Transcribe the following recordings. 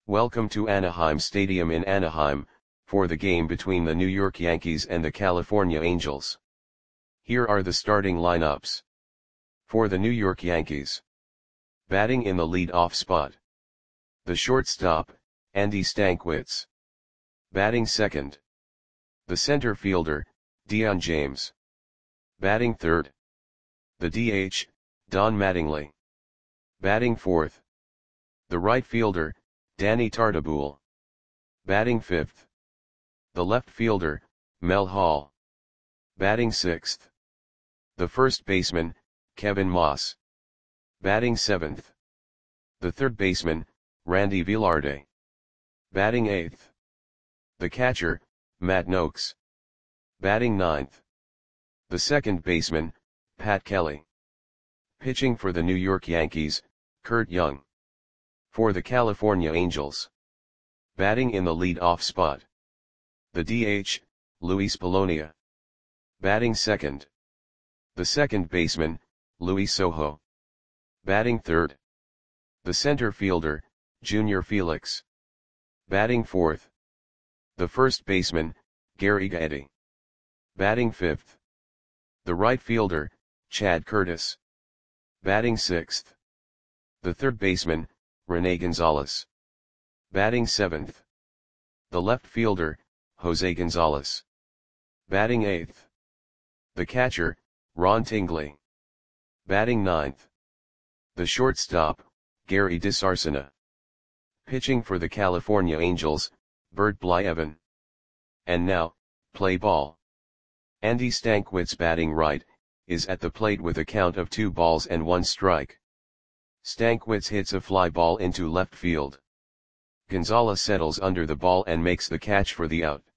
Welcome to Anaheim Stadium in Anaheim, for the game between the New York Yankees and the California Angels. Here are the starting lineups. For the New York Yankees. Batting in the lead-off spot. The shortstop, Andy Stankiewicz. Batting second. The center fielder, Dion James. Batting third. The DH, Don Mattingly. Batting fourth. The right fielder, Danny Tartabull. Batting fifth. The left fielder, Mel Hall. Batting sixth. The first baseman, Kevin Moss. Batting seventh. The third baseman, Randy Velarde. Batting eighth. The catcher, Matt Nokes. Batting ninth. The second baseman, Pat Kelly. Pitching for the New York Yankees, Curt Young. For the California Angels. Batting in the lead-off spot. The DH, Luis Polonia. Batting second. The second baseman, Luis Sojo. Batting third. The center fielder, Junior Felix. Batting fourth. The first baseman, Gary Gaetti. Batting fifth. The right fielder, Chad Curtis. Batting sixth. The third baseman, Rene Gonzalez. Batting seventh. The left fielder, Jose Gonzalez. Batting eighth. The catcher, Ron Tingley. Batting ninth. The shortstop, Gary DeSarcina. Pitching for the California Angels, Bert Blyleven. And now, play ball. Andy Stankiewicz batting right, is at the plate with a count of 2 balls and 1 strike. Stankiewicz hits a fly ball into left field. Gonzalez settles under the ball and makes the catch for the out.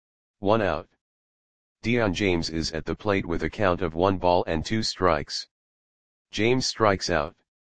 1 out. Dion James is at the plate with a count of 1 ball and 2 strikes. James strikes out.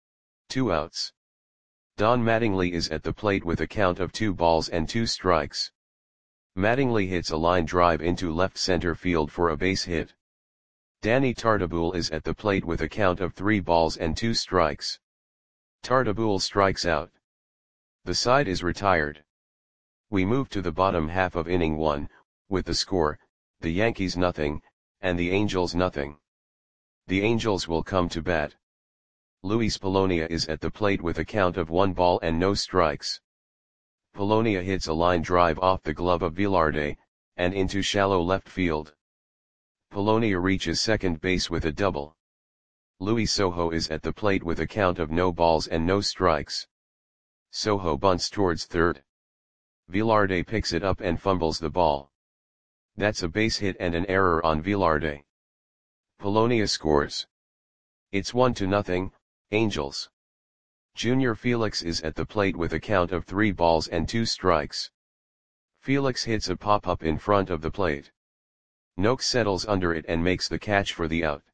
2 outs. Don Mattingly is at the plate with a count of 2 balls and 2 strikes. Mattingly hits a line drive into left center field for a base hit. Danny Tartabull is at the plate with a count of 3 balls and 2 strikes. Tartabull strikes out. The side is retired. We move to the bottom half of inning 1, with the score, the Yankees nothing, and the Angels nothing. The Angels will come to bat. Luis Polonia is at the plate with a count of 1 ball and no strikes. Polonia hits a line drive off the glove of Velarde, and into shallow left field. Polonia reaches second base with a double. Luis Sojo is at the plate with a count of no balls and no strikes. Sojo bunts towards third. Velarde picks it up and fumbles the ball. That's a base hit and an error on Velarde. Polonia scores. It's 1-0, Angels. Junior Felix is at the plate with a count of 3 balls and 2 strikes. Felix hits a pop-up in front of the plate. Nokes settles under it and makes the catch for the out.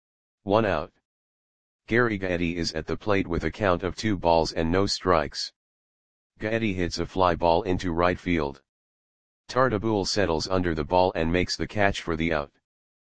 1 out. Gary Gaetti is at the plate with a count of 2 balls and no strikes. Gaetti hits a fly ball into right field. Tartabull settles under the ball and makes the catch for the out.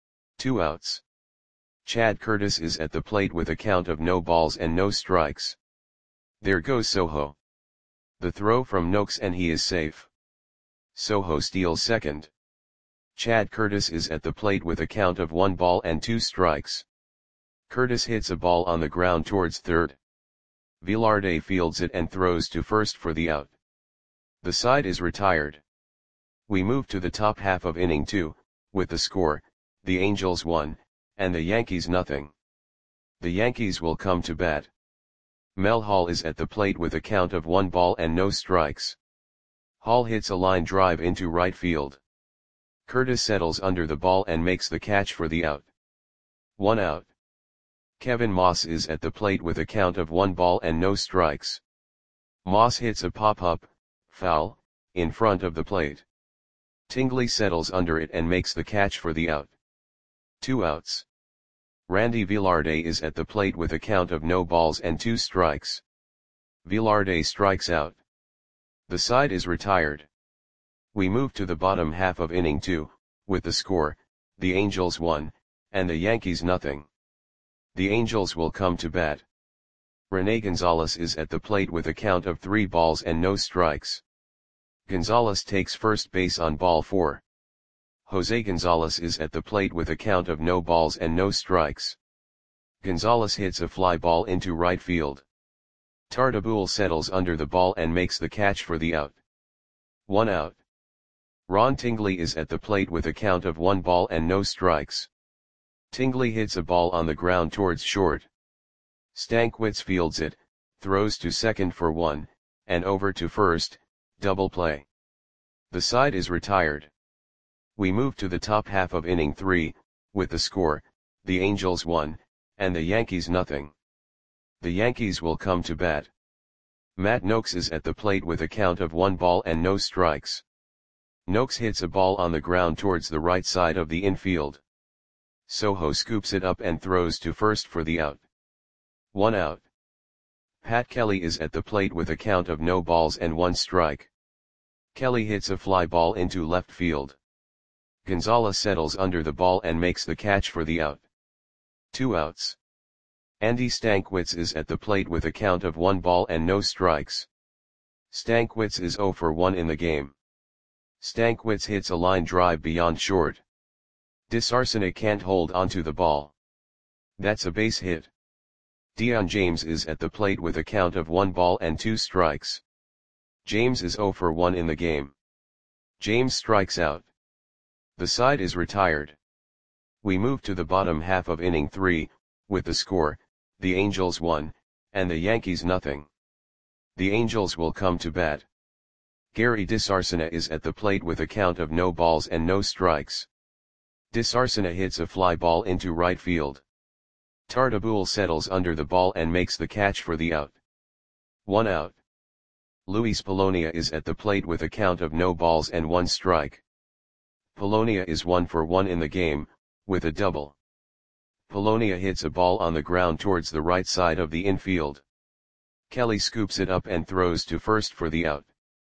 2 outs. Chad Curtis is at the plate with a count of no balls and no strikes. There goes Sojo. The throw from Nokes and he is safe. Sojo steals second. Chad Curtis is at the plate with a count of 1 ball and 2 strikes. Curtis hits a ball on the ground towards third. Velarde fields it and throws to first for the out. The side is retired. We move to the top half of inning 2, with the score, the Angels 1, and the Yankees nothing. The Yankees will come to bat. Mel Hall is at the plate with a count of 1 ball and no strikes. Hall hits a line drive into right field. Curtis settles under the ball and makes the catch for the out. 1 out. Kevin Moss is at the plate with a count of 1 ball and no strikes. Moss hits a pop-up, foul, in front of the plate. Tingley settles under it and makes the catch for the out. 2 outs. Randy Velarde is at the plate with a count of no balls and 2 strikes. Velarde strikes out. The side is retired. We move to the bottom half of inning 2, with the score, the Angels 1, and the Yankees nothing. The Angels will come to bat. Rene Gonzalez is at the plate with a count of 3 balls and no strikes. Gonzalez takes first base on ball 4. Jose Gonzalez is at the plate with a count of no balls and no strikes. Gonzalez hits a fly ball into right field. Tartabull settles under the ball and makes the catch for the out. 1 out. Ron Tingley is at the plate with a count of 1 ball and no strikes. Tingley hits a ball on the ground towards short. Stankwitz fields it, throws to second for 1, and over to first, double play. The side is retired. We move to the top half of inning 3, with the score, the Angels 1, and the Yankees nothing. The Yankees will come to bat. Matt Noakes is at the plate with a count of 1 ball and no strikes. Noakes hits a ball on the ground towards the right side of the infield. Soho scoops it up and throws to first for the out. 1 out. Pat Kelly is at the plate with a count of no balls and 1 strike. Kelly hits a fly ball into left field. Gonzalez settles under the ball and makes the catch for the out. 2 outs. Andy Stankwitz is at the plate with a count of 1 ball and no strikes. Stankwitz is 0 for 1 in the game. Stankwitz hits a line drive beyond short. DeSarcina can't hold onto the ball. That's a base hit. Dion James is at the plate with a count of 1 ball and 2 strikes. James is 0 for 1 in the game. James strikes out. The side is retired. We move to the bottom half of inning 3, with the score, the Angels 1, and the Yankees nothing. The Angels will come to bat. Gary DeSarcina is at the plate with a count of no balls and no strikes. DeSarcina hits a fly ball into right field. Tartabull settles under the ball and makes the catch for the out. 1 out. Luis Polonia is at the plate with a count of no balls and 1 strike. Polonia is 1 for 1 in the game, with a double. Polonia hits a ball on the ground towards the right side of the infield. Kelly scoops it up and throws to first for the out.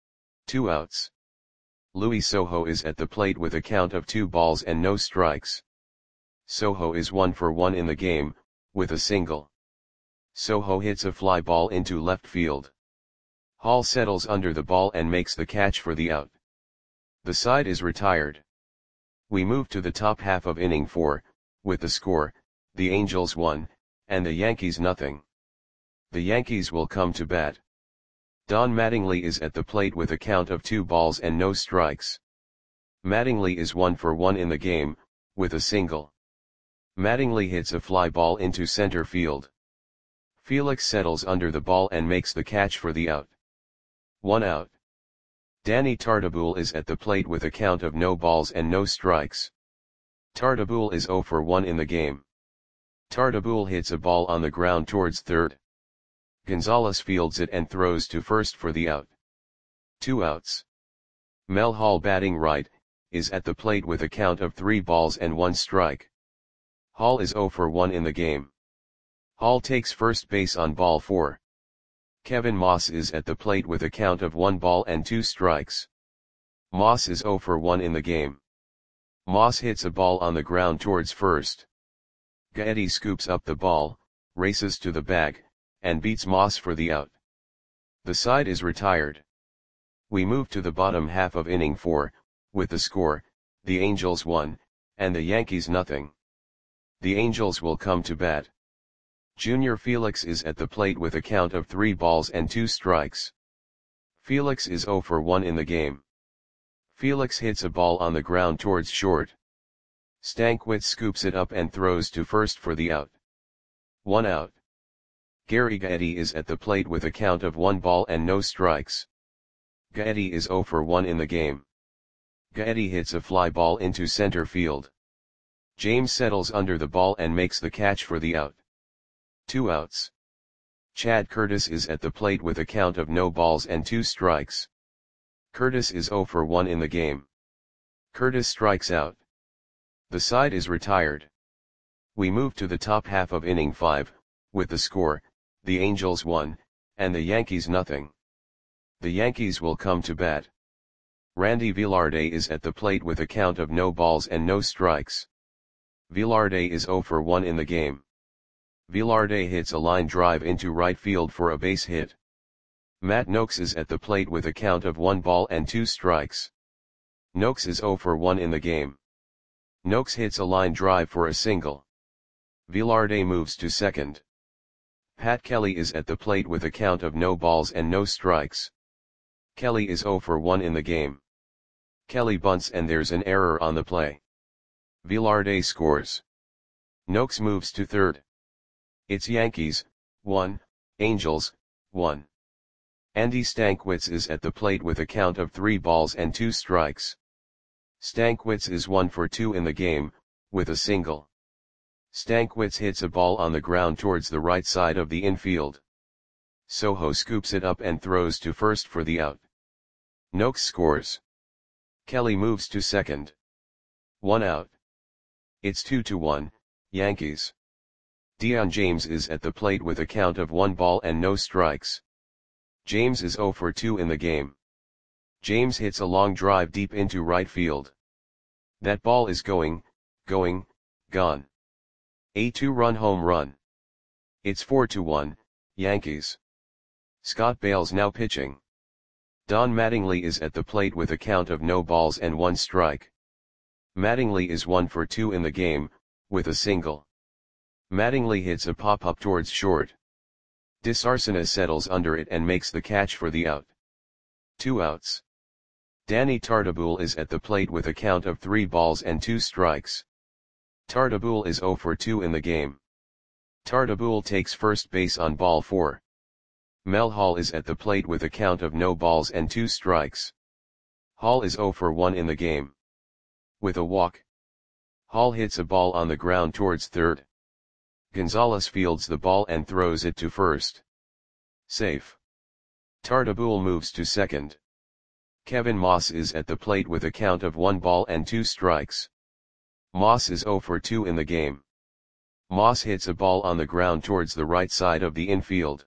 2 outs. Luis Soho is at the plate with a count of 2 balls and no strikes. Soho is 1 for 1 in the game, with a single. Soho hits a fly ball into left field. Hall settles under the ball and makes the catch for the out. The side is retired. We move to the top half of inning 4, with the score, the Angels 1, and the Yankees nothing. The Yankees will come to bat. Don Mattingly is at the plate with a count of 2 balls and no strikes. Mattingly is 1 for 1 in the game, with a single. Mattingly hits a fly ball into center field. Felix settles under the ball and makes the catch for the out. 1 out. Danny Tartabull is at the plate with a count of no balls and no strikes. Tartabull is 0 for 1 in the game. Tartabull hits a ball on the ground towards third. Gonzalez fields it and throws to first for the out. 2 outs. Mel Hall, batting right, is at the plate with a count of 3 balls and 1 strike. Hall is 0 for 1 in the game. Hall takes first base on ball 4. Kevin Moss is at the plate with a count of 1 ball and 2 strikes. Moss is 0 for 1 in the game. Moss hits a ball on the ground towards first. Gaetti scoops up the ball, races to the bag, and beats Moss for the out. The side is retired. We move to the bottom half of inning 4, with the score, the Angels 1, and the Yankees nothing. The Angels will come to bat. Junior Felix is at the plate with a count of 3 balls and 2 strikes. Felix is 0 for 1 in the game. Felix hits a ball on the ground towards short. Stankwitz scoops it up and throws to first for the out. 1 out. Gary Gaetti is at the plate with a count of 1 ball and no strikes. Gaetti is 0 for 1 in the game. Gaetti hits a fly ball into center field. James settles under the ball and makes the catch for the out. 2 outs. Chad Curtis is at the plate with a count of no balls and 2 strikes. Curtis is 0 for 1 in the game. Curtis strikes out. The side is retired. We move to the top half of inning 5, with the score, the Angels 1, and the Yankees nothing. The Yankees will come to bat. Randy Velarde is at the plate with a count of no balls and no strikes. Velarde is 0 for 1 in the game. Velarde hits a line drive into right field for a base hit. Matt Nokes is at the plate with a count of 1 ball and 2 strikes. Nokes is 0 for 1 in the game. Nokes hits a line drive for a single. Velarde moves to second. Pat Kelly is at the plate with a count of no balls and no strikes. Kelly is 0 for 1 in the game. Kelly bunts and there's an error on the play. Velarde scores. Nokes moves to third. It's Yankees, 1, Angels, 1. Andy Stankiewicz is at the plate with a count of 3 balls and 2 strikes. Stankiewicz is 1 for 2 in the game, with a single. Stankiewicz hits a ball on the ground towards the right side of the infield. Soho scoops it up and throws to first for the out. Nokes scores. Kelly moves to second. 1 out. It's 2-1, Yankees. Dion James is at the plate with a count of 1 ball and no strikes. James is 0 for 2 in the game. James hits a long drive deep into right field. That ball is going, gone. A 2-run home run. It's 4-1, Yankees. Scott Bales now pitching. Don Mattingly is at the plate with a count of no balls and 1 strike. Mattingly is 1 for 2 in the game, with a single. Mattingly hits a pop-up towards short. DeSarcina settles under it and makes the catch for the out. 2 outs. Danny Tartabull is at the plate with a count of 3 balls and 2 strikes. Tartabull is 0 for 2 in the game. Tartabull takes first base on ball 4. Mel Hall is at the plate with a count of no balls and 2 strikes. Hall is 0 for 1 in the game. With a walk. Hall hits a ball on the ground towards third. Gonzalez fields the ball and throws it to first. Safe. Tartabull moves to second. Kevin Moss is at the plate with a count of 1 ball and 2 strikes. Moss is 0 for 2 in the game. Moss hits a ball on the ground towards the right side of the infield.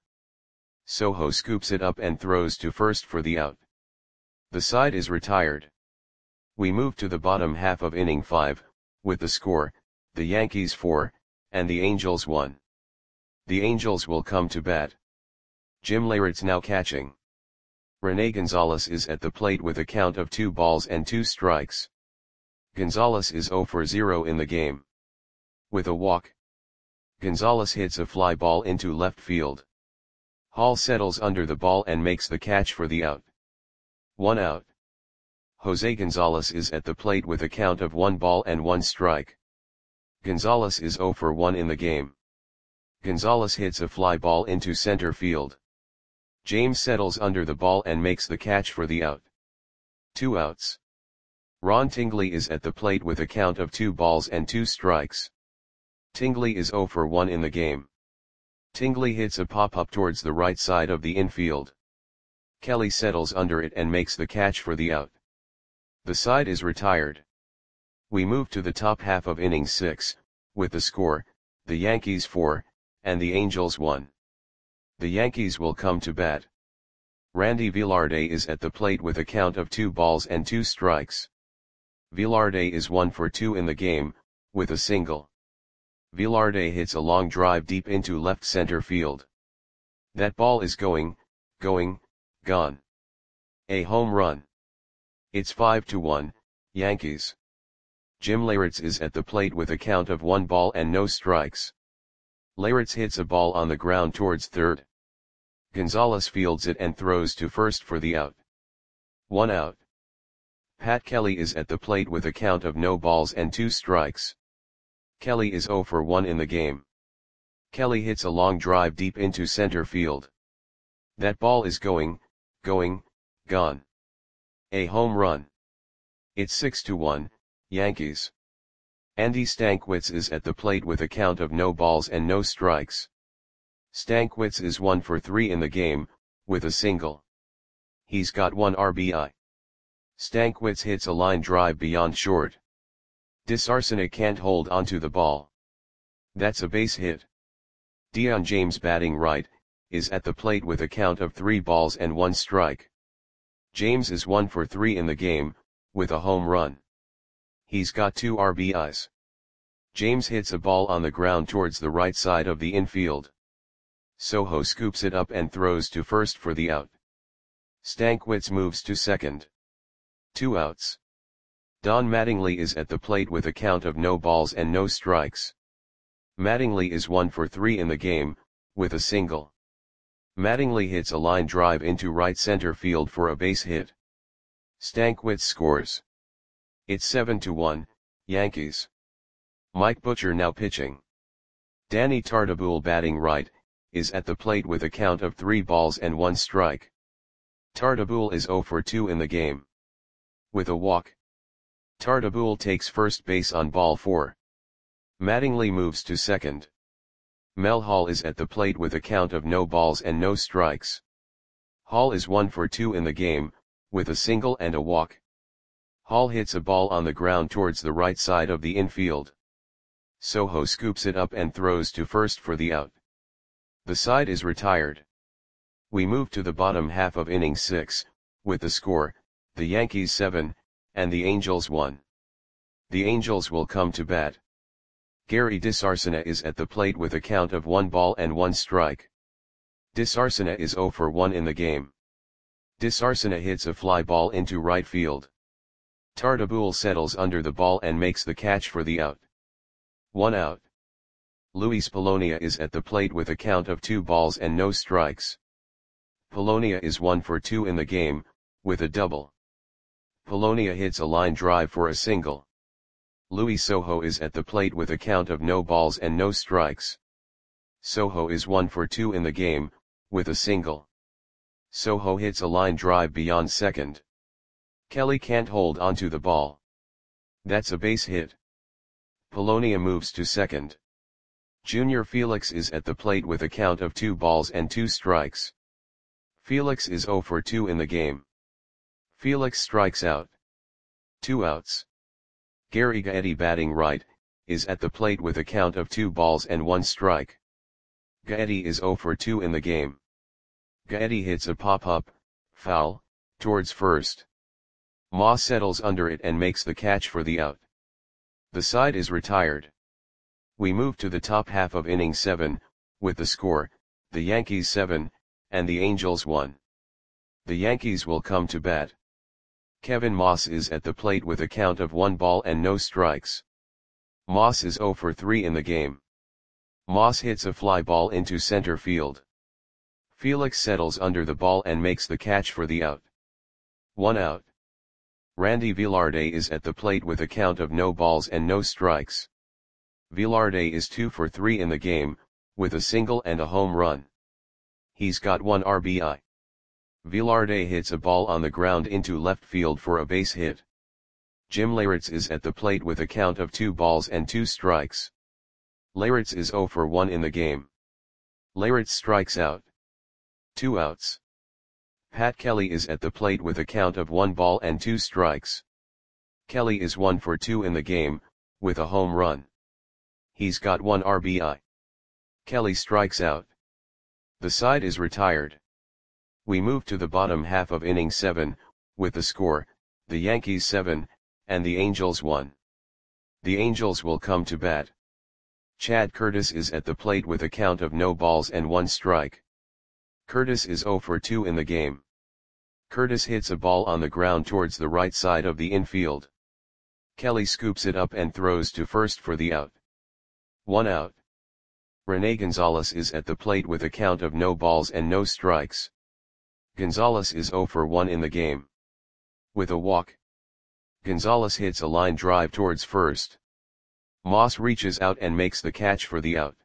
Soho scoops it up and throws to first for the out. The side is retired. We move to the bottom half of inning 5, with the score, the Yankees 4, and the Angels 1. The Angels will come to bat. Jim Leyritz now catching. Rene Gonzalez is at the plate with a count of 2 balls and 2 strikes. Gonzalez is 0 for 0 in the game. With a walk. Gonzalez hits a fly ball into left field. Hall settles under the ball and makes the catch for the out. 1 out. Jose Gonzalez is at the plate with a count of 1 ball and 1 strike. Gonzalez is 0 for 1 in the game. Gonzalez hits a fly ball into center field. James settles under the ball and makes the catch for the out. 2 outs. Ron Tingley is at the plate with a count of 2 balls and 2 strikes. Tingley is 0 for 1 in the game. Tingley hits a pop-up towards the right side of the infield. Kelly settles under it and makes the catch for the out. The side is retired. We move to the top half of inning 6, with the score, the Yankees 4, and the Angels 1. The Yankees will come to bat. Randy Velarde is at the plate with a count of 2 balls and 2 strikes. Velarde is 1 for 2 in the game, with a single. Velarde hits a long drive deep into left center field. That ball is going, gone. A home run. It's 5-1, Yankees. Jim Leyritz is at the plate with a count of 1 ball and no strikes. Leyritz hits a ball on the ground towards third. Gonzalez fields it and throws to first for the out. 1 out. Pat Kelly is at the plate with a count of no balls and 2 strikes. Kelly is 0 for 1 in the game. Kelly hits a long drive deep into center field. That ball is going, gone. A home run. It's 6-1, Yankees. Andy Stankiewicz is at the plate with a count of no balls and no strikes. Stankiewicz is 1 for 3 in the game, with a single. He's got 1 RBI. Stankiewicz hits a line drive beyond short. DeSarcina can't hold onto the ball. That's a base hit. Dion James, batting right, is at the plate with a count of 3 balls and 1 strike. James is 1 for 3 in the game, with a home run. He's got 2 RBIs. James hits a ball on the ground towards the right side of the infield. Soho scoops it up and throws to first for the out. Stankwitz moves to second. 2 outs. Don Mattingly is at the plate with a count of no balls and no strikes. Mattingly is 1 for 3 in the game, with a single. Mattingly hits a line drive into right center field for a base hit. Stankwitz scores. It's 7-1, Yankees. Mike Butcher now pitching. Danny Tartabull batting right, is at the plate with a count of 3 balls and 1 strike. Tartabull is 0 for 2 in the game. With a walk. Tartabull takes first base on ball 4. Mattingly moves to second. Mel Hall is at the plate with a count of no balls and no strikes. Hall is 1 for 2 in the game, with a single and a walk. Hall hits a ball on the ground towards the right side of the infield. Soho scoops it up and throws to first for the out. The side is retired. We move to the bottom half of inning 6, with the score, the Yankees 7, and the Angels 1. The Angels will come to bat. Gary DeSarcina is at the plate with a count of 1 ball and 1 strike. DeSarcina is 0 for 1 in the game. DeSarcina hits a fly ball into right field. Tartabull settles under the ball and makes the catch for the out. 1 out. Luis Polonia is at the plate with a count of 2 balls and no strikes. Polonia is 1 for 2 in the game, with a double. Polonia hits a line drive for a single. Luis Soho is at the plate with a count of no balls and no strikes. Soho is 1 for 2 in the game, with a single. Soho hits a line drive beyond second. Kelly can't hold onto the ball. That's a base hit. Polonia moves to second. Junior Felix is at the plate with a count of 2 balls and 2 strikes. Felix is 0 for 2 in the game. Felix strikes out. 2 outs. Gary Gaetti batting right, is at the plate with a count of 2 balls and 1 strike. Gaetti is 0 for 2 in the game. Gaetti hits a pop-up, foul, towards first. Ma settles under it and makes the catch for the out. The side is retired. We move to the top half of inning 7, with the score, the Yankees 7, and the Angels 1. The Yankees will come to bat. Kevin Moss is at the plate with a count of 1 ball and no strikes. Moss is 0 for 3 in the game. Moss hits a fly ball into center field. Felix settles under the ball and makes the catch for the out. 1 out. Randy Velarde is at the plate with a count of no balls and no strikes. Velarde is 2 for 3 in the game, with a single and a home run. He's got 1 RBI. Velarde hits a ball on the ground into left field for a base hit. Jim Leyritz is at the plate with a count of 2 balls and 2 strikes. Leyritz is 0 for 1 in the game. Leyritz strikes out. 2 outs. Pat Kelly is at the plate with a count of 1 ball and 2 strikes. Kelly is 1 for 2 in the game, with a home run. He's got 1 RBI. Kelly strikes out. The side is retired. We move to the bottom half of inning 7, with the score, the Yankees 7, and the Angels 1. The Angels will come to bat. Chad Curtis is at the plate with a count of no balls and 1 strike. Curtis is 0 for 2 in the game. Curtis hits a ball on the ground towards the right side of the infield. Kelly scoops it up and throws to first for the out. 1 out. Rene Gonzalez is at the plate with a count of no balls and no strikes. Gonzalez is 0 for 1 in the game. With a walk. Gonzalez hits a line drive towards first. Moss reaches out and makes the catch for the out.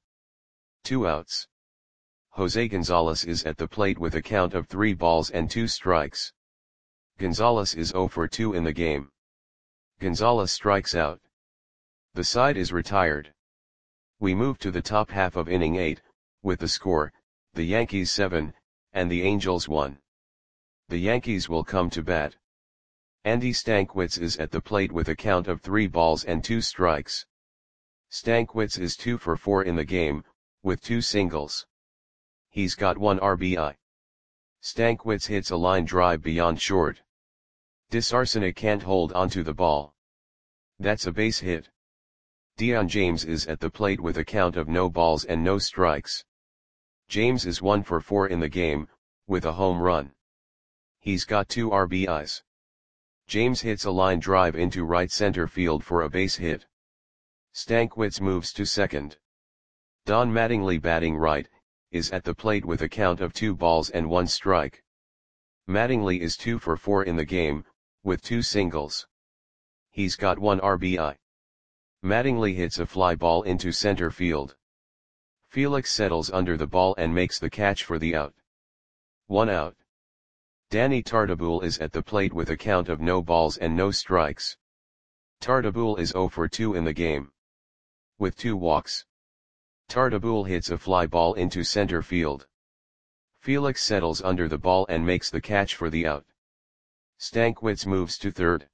2 outs. Jose Gonzalez is at the plate with a count of 3 balls and 2 strikes. Gonzalez is 0 for 2 in the game. Gonzalez strikes out. The side is retired. We move to the top half of inning 8, with the score, the Yankees 7, and the Angels 1. The Yankees will come to bat. Andy Stankwitz is at the plate with a count of 3 balls and 2 strikes. Stankwitz is 2 for 4 in the game, with 2 singles. He's got 1 RBI. Stankwitz hits a line drive beyond short. DeSarcina can't hold onto the ball. That's a base hit. Dion James is at the plate with a count of no balls and no strikes. James is 1 for 4 in the game, with a home run. He's got 2 RBIs. James hits a line drive into right center field for a base hit. Stankiewicz moves to second. Don Mattingly, batting right, is at the plate with a count of 2 balls and 1 strike. Mattingly is 2 for 4 in the game, with 2 singles. He's got 1 RBI. Mattingly hits a fly ball into center field. Felix settles under the ball and makes the catch for the out. 1 out. Danny Tartabull is at the plate with a count of no balls and no strikes. Tartabull is 0 for 2 in the game, with 2 walks. Tartabull hits a fly ball into center field. Felix settles under the ball and makes the catch for the out. Stankiewicz moves to third.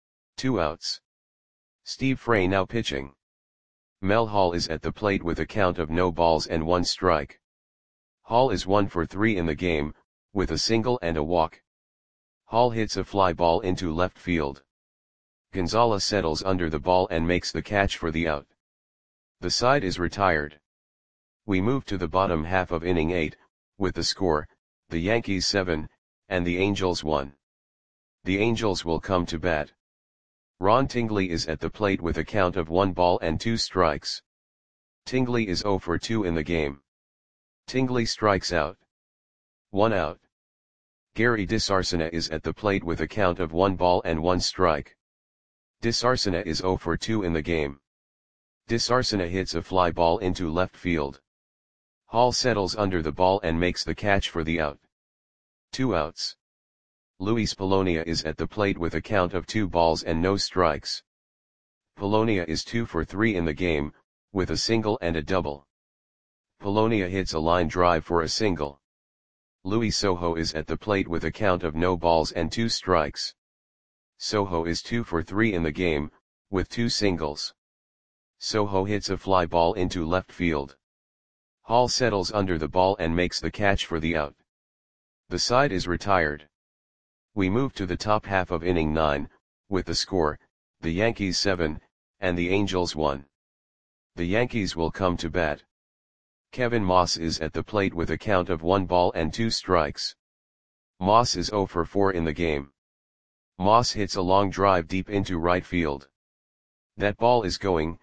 2 outs. Steve Frey now pitching. Mel Hall is at the plate with a count of no balls and 1 strike. Hall is 1 for 3 in the game, with a single and a walk. Hall hits a fly ball into left field. Gonzalez settles under the ball and makes the catch for the out. The side is retired. We move to the bottom half of inning 8, with the score, the Yankees 7, and the Angels 1. The Angels will come to bat. Ron Tingley is at the plate with a count of 1 ball and 2 strikes. Tingley is 0 for 2 in the game. Tingley strikes out. 1 out. Gary DeSarcina is at the plate with a count of 1 ball and 1 strike. DeSarcina is 0 for 2 in the game. DeSarcina hits a fly ball into left field. Hall settles under the ball and makes the catch for the out. 2 outs. Luis Polonia is at the plate with a count of 2 balls and no strikes. Polonia is 2 for 3 in the game, with a single and a double. Polonia hits a line drive for a single. Luis Sojo is at the plate with a count of no balls and 2 strikes. Sojo is 2 for 3 in the game, with 2 singles. Sojo hits a fly ball into left field. Hall settles under the ball and makes the catch for the out. The side is retired. We move to the top half of inning 9, with the score, the Yankees 7, and the Angels 1. The Yankees will come to bat. Kevin Moss is at the plate with a count of 1 ball and 2 strikes. Moss is 0 for 4 in the game. Moss hits a long drive deep into right field. That ball is gone.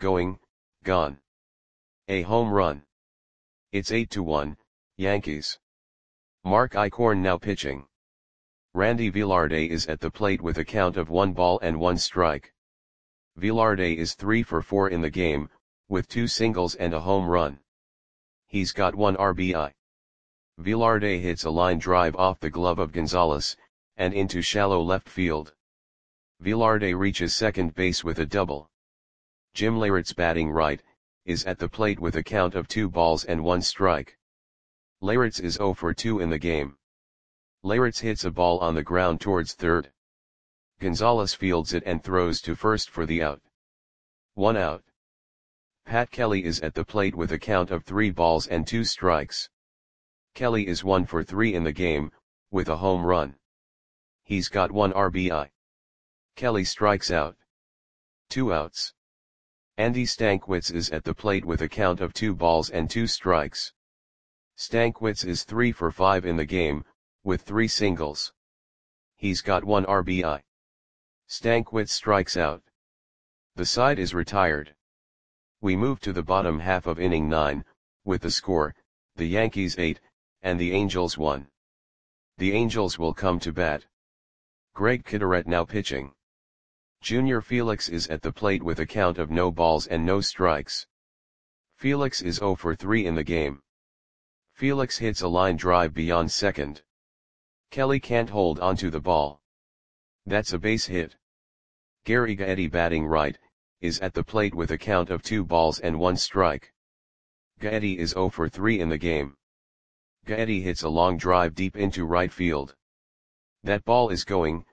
A home run. It's 8-1, Yankees. Mark Eichhorn now pitching. Randy Velarde is at the plate with a count of 1 ball and 1 strike. Velarde is 3 for 4 in the game, with 2 singles and a home run. He's got 1 RBI. Velarde hits a line drive off the glove of Gonzalez, and into shallow left field. Velarde reaches second base with a double. Jim Leyritz, batting right, is at the plate with a count of 2 balls and 1 strike. Leyritz is 0 for 2 in the game. Leyritz hits a ball on the ground towards third. Gonzalez fields it and throws to first for the out. 1 out. Pat Kelly is at the plate with a count of 3 balls and 2 strikes. Kelly is 1 for 3 in the game, with a home run. He's got 1 RBI. Kelly strikes out. 2 outs. Andy Stankiewicz is at the plate with a count of 2 balls and 2 strikes. Stankiewicz is 3 for 5 in the game, with 3 singles. He's got 1 RBI. Stankiewicz strikes out. The side is retired. We move to the bottom half of inning 9, with the score, the Yankees 8, and the Angels 1. The Angels will come to bat. Greg Kideret now pitching. Junior Felix is at the plate with a count of no balls and no strikes. Felix is 0 for 3 in the game. Felix hits a line drive beyond second. Kelly can't hold onto the ball. That's a base hit. Gary Gaetti, batting right, is at the plate with a count of 2 balls and 1 strike. Gaetti is 0 for 3 in the game. Gaetti hits a long drive deep into right field. That ball is gone.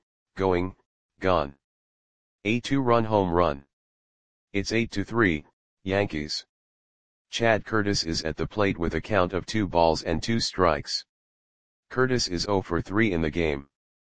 A 2-run home run. It's 8-3, Yankees. Chad Curtis is at the plate with a count of 2 balls and 2 strikes. Curtis is 0 for 3 in the game.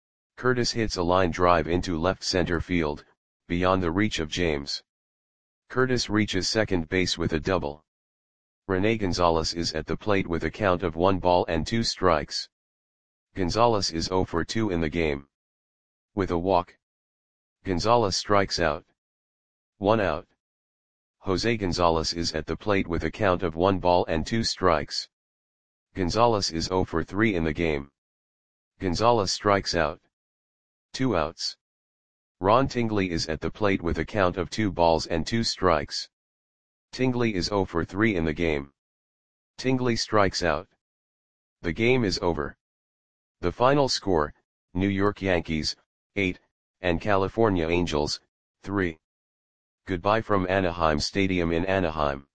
Curtis hits a line drive into left center field, beyond the reach of James. Curtis reaches second base with a double. Rene Gonzalez is at the plate with a count of 1 ball and 2 strikes. Gonzalez is 0 for 2 in the game. With a walk, Gonzalez strikes out. 1 out. Jose Gonzalez is at the plate with a count of 1 ball and 2 strikes. Gonzalez is 0 for 3 in the game. Gonzalez strikes out. 2 outs. Ron Tingley is at the plate with a count of 2 balls and 2 strikes. Tingley is 0 for 3 in the game. Tingley strikes out. The game is over. The final score, New York Yankees, 8, and California Angels, 3. Goodbye from Anaheim Stadium in Anaheim.